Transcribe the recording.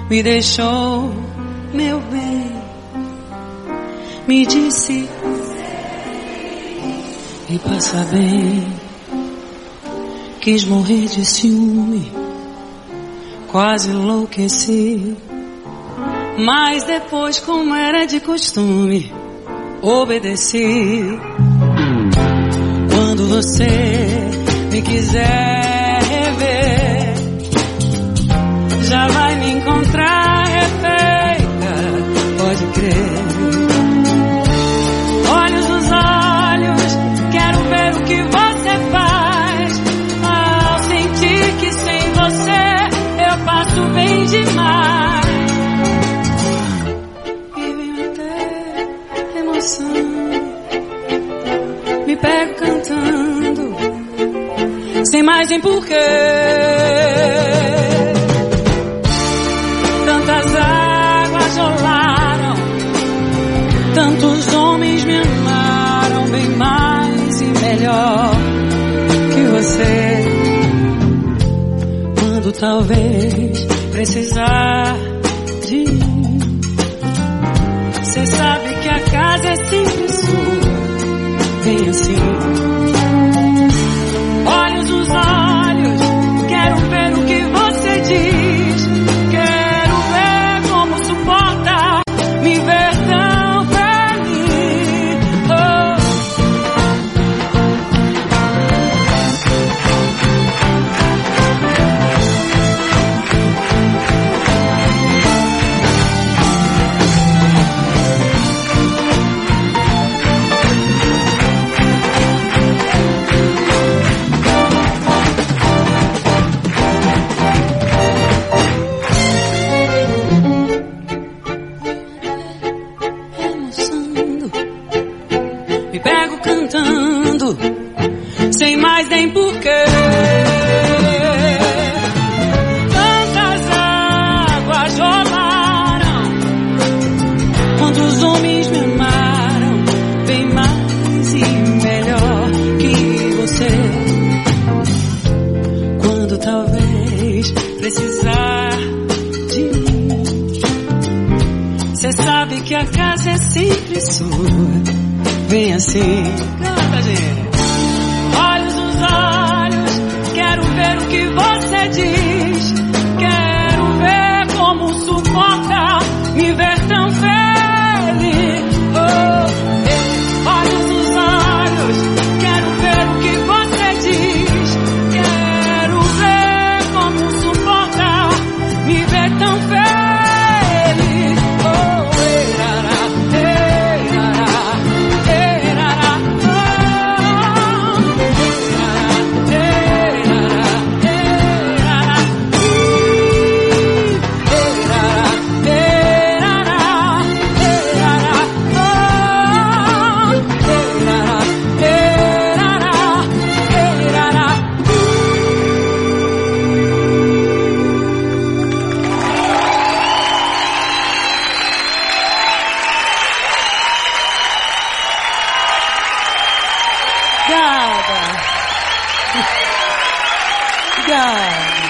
me deixou, meu bem, me disse e passa bem. Quis morrer de ciúme, quase enlouqueci, mas depois, como era de costume, obedeci. Quando você me quiser rever, já vai me encontrar refeita, pode crer. Olhos nos olhos, quero ver o que você faz ao sentir que sem você eu passo bem demais. E vem até emoção, me pego cantando, sem mais nem porquê. Tantas águas rolaram, tantos homens me amaram bem mais e melhor que você. Quando talvez precisar de mim, cê sabe que a casa é sempre sua, vem assim. Olhos nos olhos, quero ver o que você diz, quero ver como suporta me ver tão feliz. Me pego cantando, sem mais nem porquê. Tantas águas rolaram, quantos homens me amaram bem mais e melhor que você. Quando talvez precisar de mim, cê sabe que a casa é sempre sua, vem assim. Canta, gente. Olhos nos olhos, quero ver o que você diz, quero ver como suporta me ver tão feliz. Olhos nos olhos, quero ver o que você diz, quero ver como suporta me ver tão feliz. Obrigada. Obrigada.